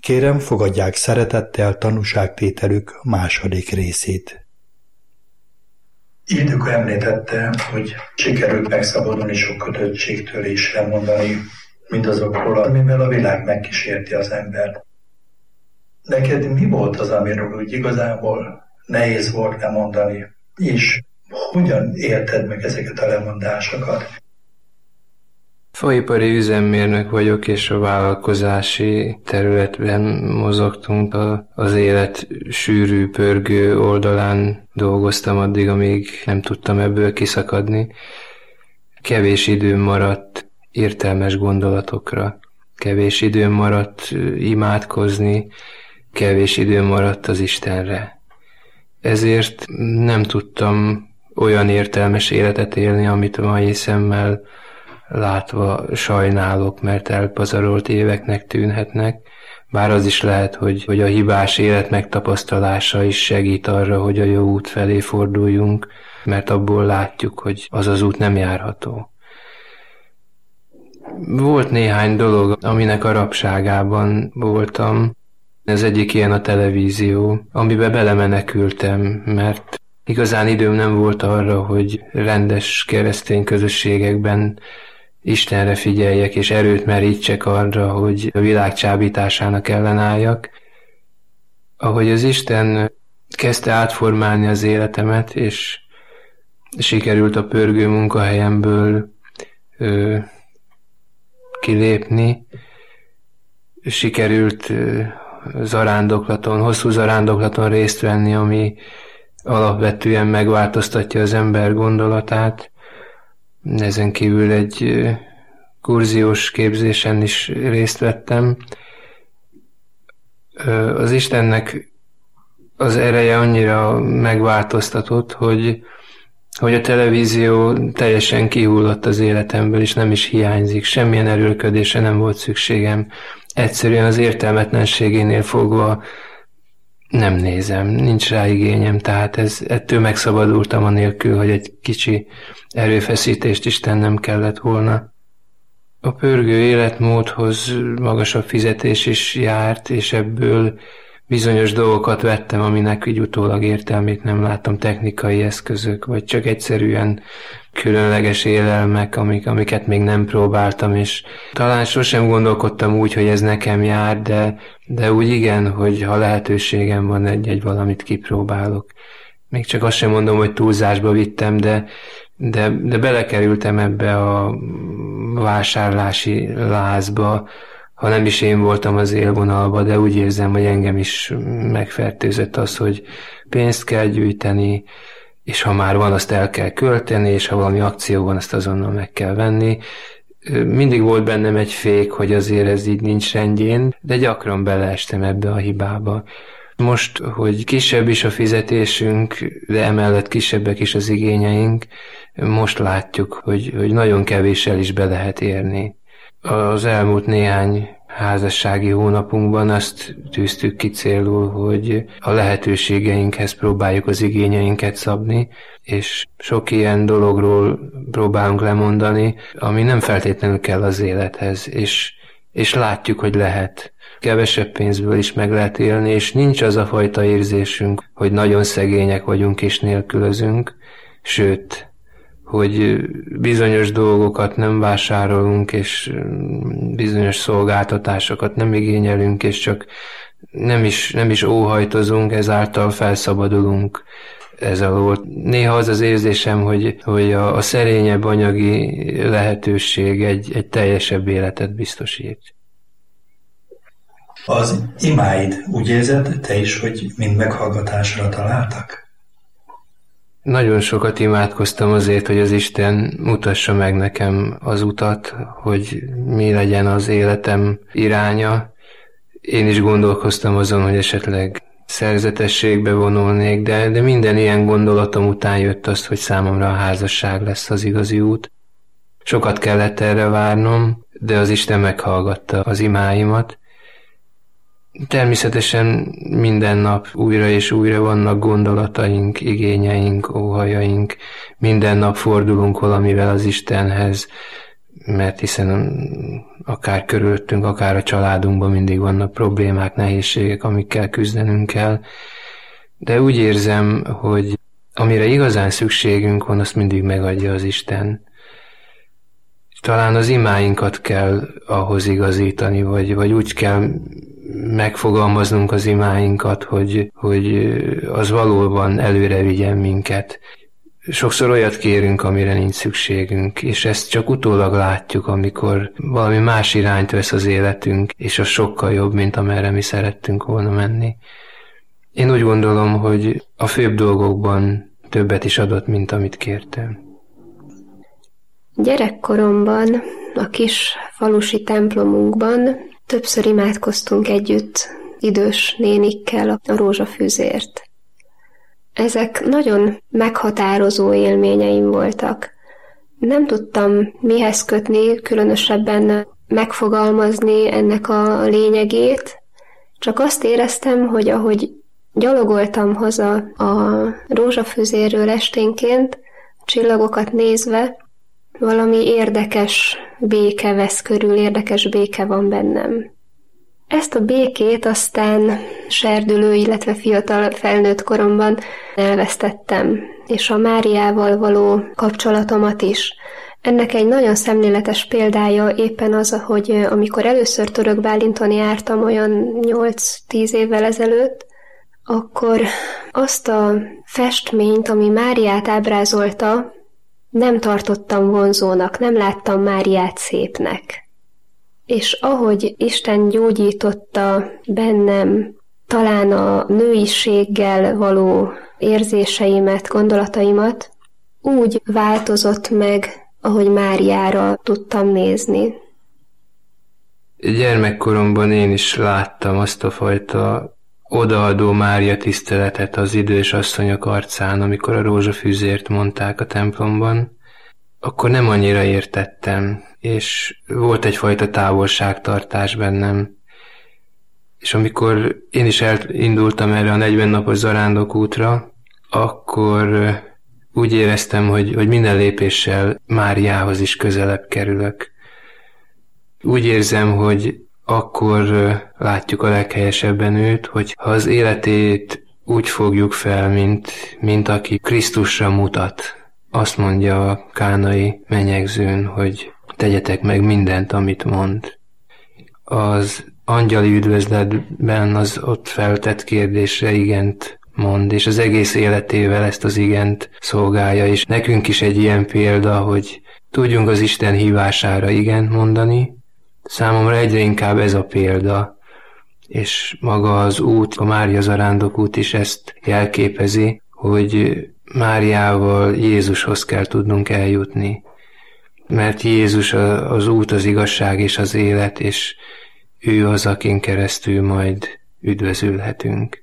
Kérem, fogadják szeretettel tanúságtételük második részét. Ildikó említette, hogy sikerült megszabadulni sok kötöttségtől és lemondani mindazokról, amivel a világ megkísérti az embert. Neked mi volt az, amiről úgy igazából nehéz volt lemondani, és hogyan élted meg ezeket a lemondásokat? Faipari üzemmérnök vagyok, és a vállalkozási területben mozogtunk. Az élet sűrű, pörgő oldalán dolgoztam addig, amíg nem tudtam ebből kiszakadni. Kevés időm maradt értelmes gondolatokra, kevés időm maradt imádkozni, kevés időm maradt az Istenre. Ezért nem tudtam olyan értelmes életet élni, amit a mai szemmel látva sajnálok, mert elpazarolt éveknek tűnhetnek, bár az is lehet, hogy a hibás élet megtapasztalása is segít arra, hogy a jó út felé forduljunk, mert abból látjuk, hogy az az út nem járható. Volt néhány dolog, aminek a rabságában voltam. Ez egyik ilyen a televízió, amiben belemenekültem, mert igazán időm nem volt arra, hogy rendes keresztény közösségekben Istenre figyeljek, és erőt merítsek arra, hogy a világ csábításának ellenálljak. Ahogy az Isten kezdte átformálni az életemet, és sikerült a pörgő munkahelyemből kilépni, sikerült hosszú zarándoklaton részt venni, ami alapvetően megváltoztatja az ember gondolatát. Ezen kívül egy kurziós képzésen is részt vettem. Az Istennek az ereje annyira megváltoztatott, hogy a televízió teljesen kihullott az életemből, és nem is hiányzik. Semmilyen erőlködésre nem volt szükségem. Egyszerűen az értelmetlenségénél fogva nem nézem, nincs rá igényem, tehát ettől megszabadultam anélkül, hogy egy kicsi erőfeszítést is tennem kellett volna. A pörgő életmódhoz magasabb fizetés is járt, és ebből bizonyos dolgokat vettem, aminek így utólag értelmét nem láttam, technikai eszközök, vagy csak egyszerűen különleges élelmek, amiket még nem próbáltam, és talán sosem gondolkodtam úgy, hogy ez nekem jár, de úgy igen, hogy ha lehetőségem van, egy valamit kipróbálok. Még csak azt sem mondom, hogy túlzásba vittem, de belekerültem ebbe a vásárlási lázba, ha nem is én voltam az élvonalba, de úgy érzem, hogy engem is megfertőzött az, hogy pénzt kell gyűjteni, és ha már van, azt el kell költeni, és ha valami akció van, azt azonnal meg kell venni. Mindig volt bennem egy fék, hogy azért ez így nincs rendjén, de gyakran beleestem ebbe a hibába. Most, hogy kisebb is a fizetésünk, de emellett kisebbek is az igényeink, most látjuk, hogy nagyon kevéssel is be lehet érni. Az elmúlt néhány házassági hónapunkban azt tűztük ki célul, hogy a lehetőségeinkhez próbáljuk az igényeinket szabni, és sok ilyen dologról próbálunk lemondani, ami nem feltétlenül kell az élethez, és látjuk, hogy lehet. Kevesebb pénzből is meg lehet élni, és nincs az a fajta érzésünk, hogy nagyon szegények vagyunk és nélkülözünk, sőt, hogy bizonyos dolgokat nem vásárolunk, és bizonyos szolgáltatásokat nem igényelünk, és csak nem is óhajtozunk, ezáltal felszabadulunk ez alól. Néha az az érzésem, hogy a szerényebb anyagi lehetőség egy teljesebb életet biztosít. Az imáid, úgy érzed te is, hogy mind meghallgatásra találtak? Nagyon sokat imádkoztam azért, hogy az Isten mutassa meg nekem az utat, hogy mi legyen az életem iránya. Én is gondolkoztam azon, hogy esetleg szerzetességbe vonulnék, de minden ilyen gondolatom után jött az, hogy számomra a házasság lesz az igazi út. Sokat kellett erre várnom, de az Isten meghallgatta az imáimat. Természetesen minden nap újra és újra vannak gondolataink, igényeink, óhajaink, minden nap fordulunk valamivel az Istenhez. mert hiszen akár körülöttünk, akár a családunkban mindig vannak problémák, nehézségek, amikkel küzdenünk kell. De úgy érzem, hogy amire igazán szükségünk van, azt mindig megadja az Isten. Talán az imáinkat kell ahhoz igazítani, vagy úgy kell megfogalmaznunk az imáinkat, hogy az valóban előre vigyen minket. Sokszor olyat kérünk, amire nincs szükségünk, és ezt csak utólag látjuk, amikor valami más irányt vesz az életünk, és az sokkal jobb, mint amerre mi szerettünk volna menni. Én úgy gondolom, hogy a főbb dolgokban többet is adott, mint amit kértem. Gyerekkoromban, a kis falusi templomunkban többször imádkoztunk együtt idős nénikkel a rózsafűzért. Ezek nagyon meghatározó élményeim voltak. Nem tudtam mihez kötni, különösebben megfogalmazni ennek a lényegét, csak azt éreztem, hogy ahogy gyalogoltam haza a rózsafűzérről esténként, csillagokat nézve, valami érdekes béke vesz körül, érdekes béke van bennem. Ezt a békét aztán serdülő, illetve fiatal felnőtt koromban elvesztettem, és a Máriával való kapcsolatomat is. Ennek egy nagyon szemléletes példája éppen az, hogy amikor először Török Bálinton jártam olyan 8-10 évvel ezelőtt, akkor azt a festményt, ami Máriát ábrázolta, nem tartottam vonzónak, nem láttam Máriát szépnek. És ahogy Isten gyógyította bennem talán a nőiséggel való érzéseimet, gondolataimat, úgy változott meg, ahogy Máriára tudtam nézni. Gyermekkoromban én is láttam azt a fajta odaadó Mária tiszteletet az idős asszonyok arcán, amikor a rózsafűzért mondták a templomban. Akkor nem annyira értettem, és volt egyfajta távolságtartás bennem. És amikor én is elindultam erre a 40 napos zarándokútra, akkor úgy éreztem, hogy minden lépéssel Máriához is közelebb kerülök. Úgy érzem, hogy akkor látjuk a leghelyesebben őt, hogy ha az életét úgy fogjuk fel, mint aki Krisztusra mutat. Azt mondja a kánai menyegzőn, hogy tegyetek meg mindent, amit mond. Az angyali üdvözletben az ott feltett kérdésre igent mond, és az egész életével ezt az igent szolgálja, és nekünk is egy ilyen példa, hogy tudjunk az Isten hívására igent mondani. Számomra egyre inkább ez a példa, és maga az út, a Mária zarándokút is ezt jelképezi, hogy Máriával Jézushoz kell tudnunk eljutni. Mert Jézus az út, az igazság és az élet, és ő az, akin keresztül majd üdvözülhetünk.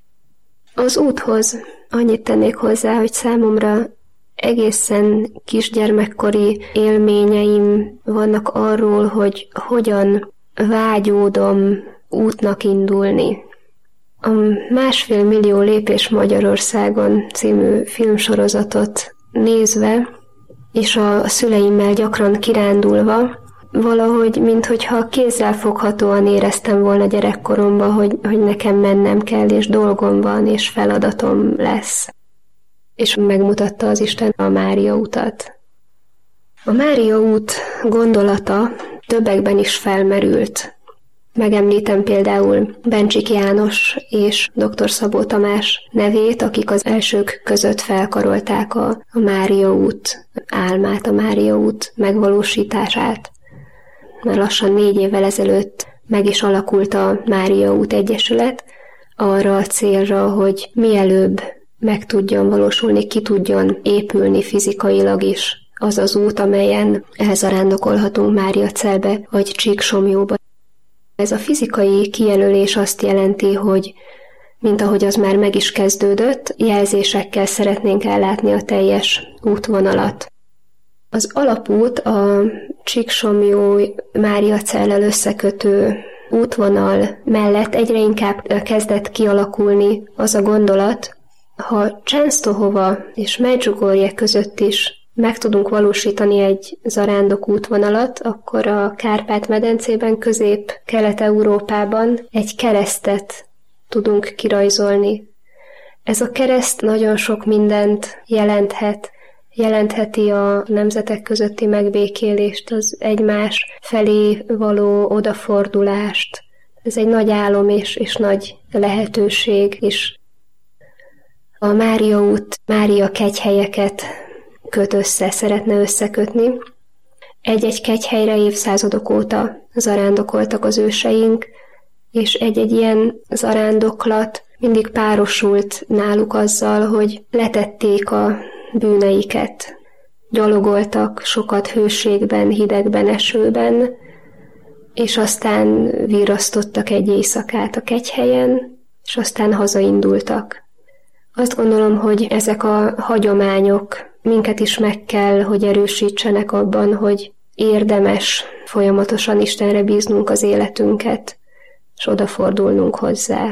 Az úthoz annyit tennék hozzá, hogy számomra egészen kisgyermekkori élményeim vannak arról, hogy hogyan vágyódom útnak indulni. A 1,5 millió lépés Magyarországon című filmsorozatot nézve, és a szüleimmel gyakran kirándulva, valahogy, minthogyha kézzelfoghatóan éreztem volna gyerekkoromban, hogy nekem mennem kell, és dolgom van, és feladatom lesz. És megmutatta az Isten a Mária utat. A Mária út gondolata többekben is felmerült. Megemlítem például Bencsik János és dr. Szabó Tamás nevét, akik az elsők között felkarolták a Mária út álmát, a Mária út megvalósítását. Már lassan 4 évvel ezelőtt meg is alakult a Mária út egyesület arra a célra, hogy mielőbb meg tudjon valósulni, ki tudjon épülni fizikailag is az az út, amelyen elzarándokolhatunk Máriacelbe vagy Csíksomjóba. Ez a fizikai kijelölés azt jelenti, hogy mint ahogy az már meg is kezdődött, jelzésekkel szeretnénk ellátni a teljes útvonalat. Az alapút a Csíksomjó Máriacellel összekötő útvonal mellett egyre inkább kezdett kialakulni az a gondolat, ha Csensztohova és Medjugorje között is meg tudunk valósítani egy zarándok útvonalat, akkor a Kárpát-medencében, Közép-Kelet-Európában egy keresztet tudunk kirajzolni. Ez a kereszt nagyon sok mindent jelentheti a nemzetek közötti megbékélést, az egymás felé való odafordulást. Ez egy nagy álom és nagy lehetőség is. A Mária út Mária kegyhelyeket szeretne összekötni. Egy-egy kegyhelyre évszázadok óta zarándokoltak az őseink, és egy-egy ilyen zarándoklat mindig párosult náluk azzal, hogy letették a bűneiket. Gyalogoltak sokat hőségben, hidegben, esőben, és aztán virrasztottak egy éjszakát a kegyhelyen, és aztán hazaindultak. Azt gondolom, hogy ezek a hagyományok minket is meg kell, hogy erősítsenek abban, hogy érdemes folyamatosan Istenre bíznunk az életünket, és odafordulnunk hozzá.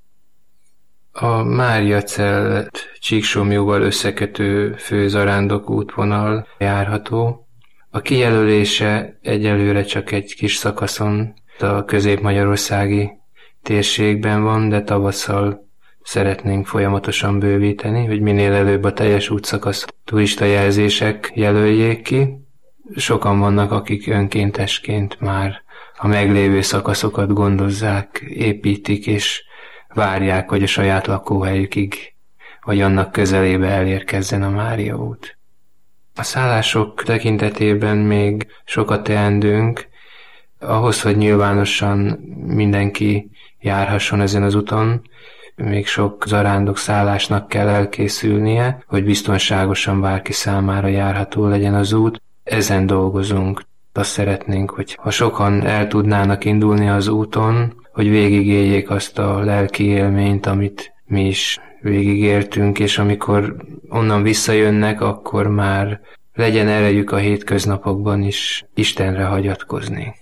A Máriacellet Csíksomlyóval összekötő főzarándok útvonal járható. A kijelölése egyelőre csak egy kis szakaszon a közép-magyarországi térségben van, de tavasszal szeretnénk folyamatosan bővíteni, hogy minél előbb a teljes útszakasz turistajelzések jelöljék ki. Sokan vannak, akik önkéntesként már a meglévő szakaszokat gondozzák, építik, és várják, hogy a saját lakóhelyükig vagy annak közelébe elérkezzen a Mária út. A szállások tekintetében még sokat teendőnk, ahhoz, hogy nyilvánosan mindenki járhasson ezen az úton, még sok zarándok szállásnak kell elkészülnie, hogy biztonságosan bárki számára járható legyen az út. Ezen dolgozunk. Azt szeretnénk, hogy ha sokan el tudnának indulni az úton, hogy végigéljék azt a lelki élményt, amit mi is végigértünk, és amikor onnan visszajönnek, akkor már legyen erejük a hétköznapokban is Istenre hagyatkozni.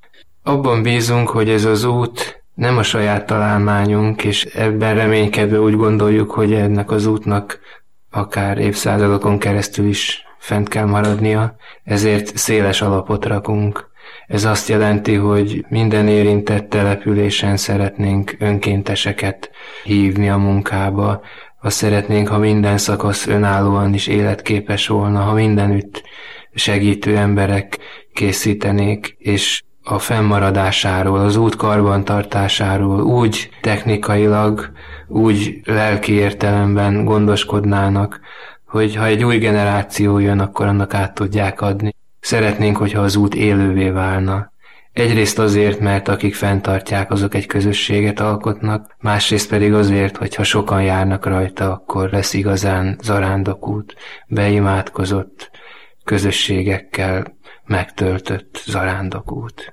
Abban bízunk, hogy ez az út nem a saját találmányunk, és ebben reménykedve úgy gondoljuk, hogy ennek az útnak akár évszázadokon keresztül is fent kell maradnia, ezért széles alapot rakunk. Ez azt jelenti, hogy minden érintett településen szeretnénk önkénteseket hívni a munkába. Azt szeretnénk, ha minden szakasz önállóan is életképes volna, ha mindenütt segítő emberek készítenék, és a fennmaradásáról, az út karbantartásáról úgy technikailag, úgy lelki értelemben gondoskodnának, hogy ha egy új generáció jön, akkor annak át tudják adni. Szeretnénk, hogyha az út élővé válna. Egyrészt azért, mert akik fenntartják, azok egy közösséget alkotnak, másrészt pedig azért, hogy ha sokan járnak rajta, akkor lesz igazán zarándokút, beimádkozott, közösségekkel megtöltött zarándokút.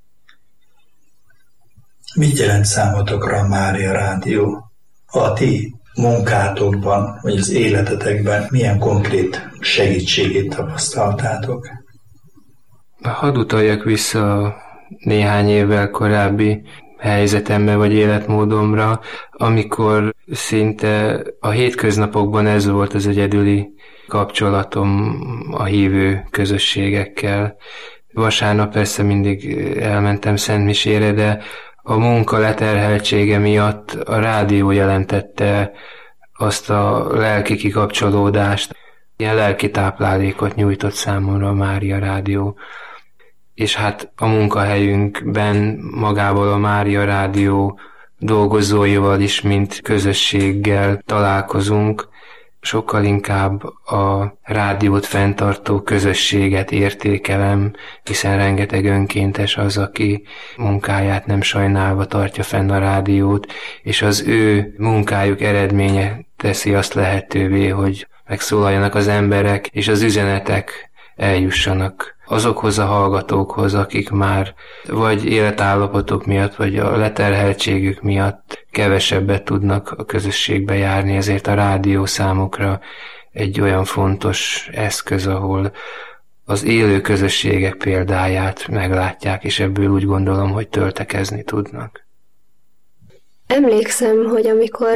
Mit jelent számotokra a Mária Rádió? A ti munkátokban, vagy az életetekben milyen konkrét segítségét tapasztaltátok? Hadd utaljak vissza néhány évvel korábbi helyzetembe vagy életmódomra, amikor szinte a hétköznapokban ez volt az egyedüli kapcsolatom a hívő közösségekkel. Vasárnap persze mindig elmentem szentmisére, de a munka leterheltsége miatt a rádió jelentette azt a lelki kikapcsolódást, ilyen lelki táplálékot nyújtott számomra a Mária Rádió. És hát a munkahelyünkben magából a Mária Rádió dolgozóival is, mint közösséggel találkozunk, sokkal inkább a rádiót fenntartó közösséget értékelem, hiszen rengeteg önkéntes az, aki munkáját nem sajnálva tartja fenn a rádiót, és az ő munkájuk eredménye teszi azt lehetővé, hogy megszólaljanak az emberek, és az üzenetek eljussanak azokhoz a hallgatókhoz, akik már vagy életállapotok miatt, vagy a leterheltségük miatt kevesebbet tudnak a közösségbe járni, ezért a rádió számukra egy olyan fontos eszköz, ahol az élő közösségek példáját meglátják, és ebből úgy gondolom, hogy töltekezni tudnak. Emlékszem, hogy amikor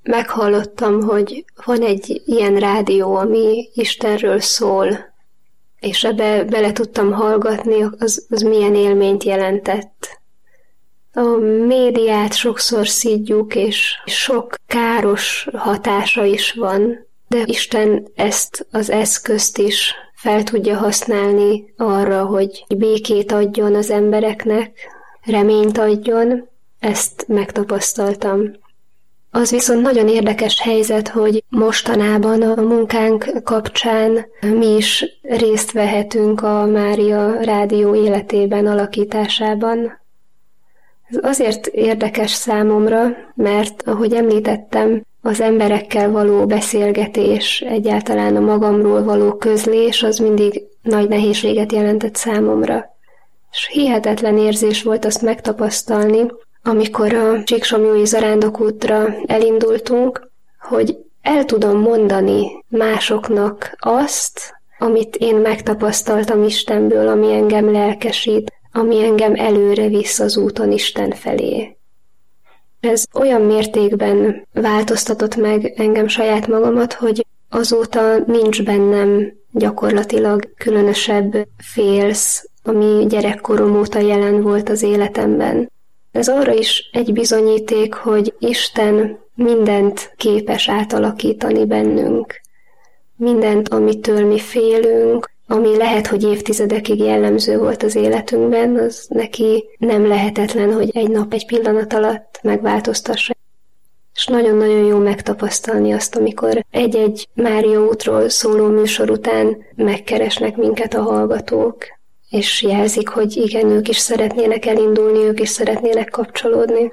meghallottam, hogy van egy ilyen rádió, ami Istenről szól, és ebbe bele tudtam hallgatni, az milyen élményt jelentett. A médiát sokszor szidjuk, és sok káros hatása is van, de Isten ezt az eszközt is fel tudja használni arra, hogy békét adjon az embereknek, reményt adjon, ezt megtapasztaltam. Az viszont nagyon érdekes helyzet, hogy mostanában a munkánk kapcsán mi is részt vehetünk a Mária Rádió életében, alakításában. Ez azért érdekes számomra, mert, ahogy említettem, az emberekkel való beszélgetés, egyáltalán a magamról való közlés, az mindig nagy nehézséget jelentett számomra. És hihetetlen érzés volt azt megtapasztalni, amikor a Csíksomlyói zarándokútra elindultunk, hogy el tudom mondani másoknak azt, amit én megtapasztaltam Istenből, ami engem lelkesít, ami engem előre visz az úton Isten felé. Ez olyan mértékben változtatott meg engem saját magamat, hogy azóta nincs bennem gyakorlatilag különösebb félsz, ami gyerekkorom óta jelen volt az életemben. Ez arra is egy bizonyíték, hogy Isten mindent képes átalakítani bennünk. Mindent, amitől mi félünk, ami lehet, hogy évtizedekig jellemző volt az életünkben, az neki nem lehetetlen, hogy egy nap, egy pillanat alatt megváltoztassa. És nagyon-nagyon jó megtapasztalni azt, amikor egy-egy Mária útról szóló műsor után megkeresnek minket a hallgatók, és jelzik, hogy igen, ők is szeretnének elindulni, ők is szeretnének kapcsolódni.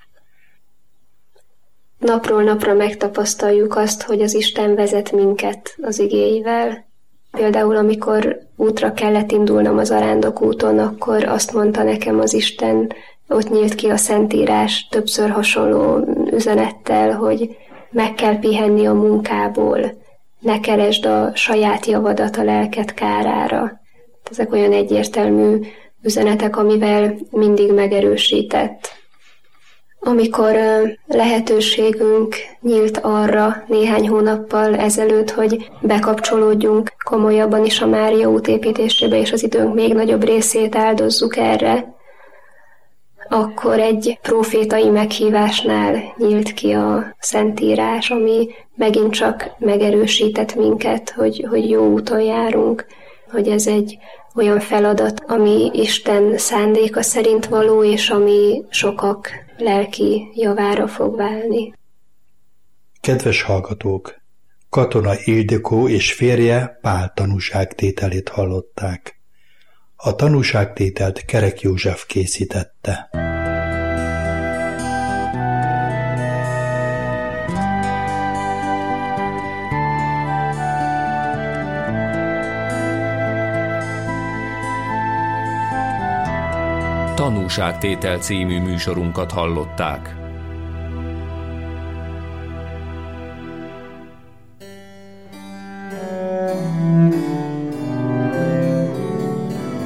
Napról napra megtapasztaljuk azt, hogy az Isten vezet minket az igéivel. Például, amikor útra kellett indulnom az Arándokúton, akkor azt mondta nekem az Isten, ott nyílt ki a Szentírás többször hasonló üzenettel, hogy meg kell pihenni a munkából, ne keresd a saját javadat a lelked kárára. Ezek olyan egyértelmű üzenetek, amivel mindig megerősített. Amikor lehetőségünk nyílt arra néhány hónappal ezelőtt, hogy bekapcsolódjunk komolyabban is a Mária út építésébe, és az időnk még nagyobb részét áldozzuk erre, akkor egy prófétai meghívásnál nyílt ki a Szentírás, ami megint csak megerősített minket, hogy jó úton járunk, hogy ez egy olyan feladat, ami Isten szándéka szerint való, és ami sokak lelki javára fog válni. Kedves hallgatók! Katona Ildikó és férje Pál tanúságtételét hallották. A tanúságtételt Kerek József készítette. Tanúságtétel című műsorunkat hallották.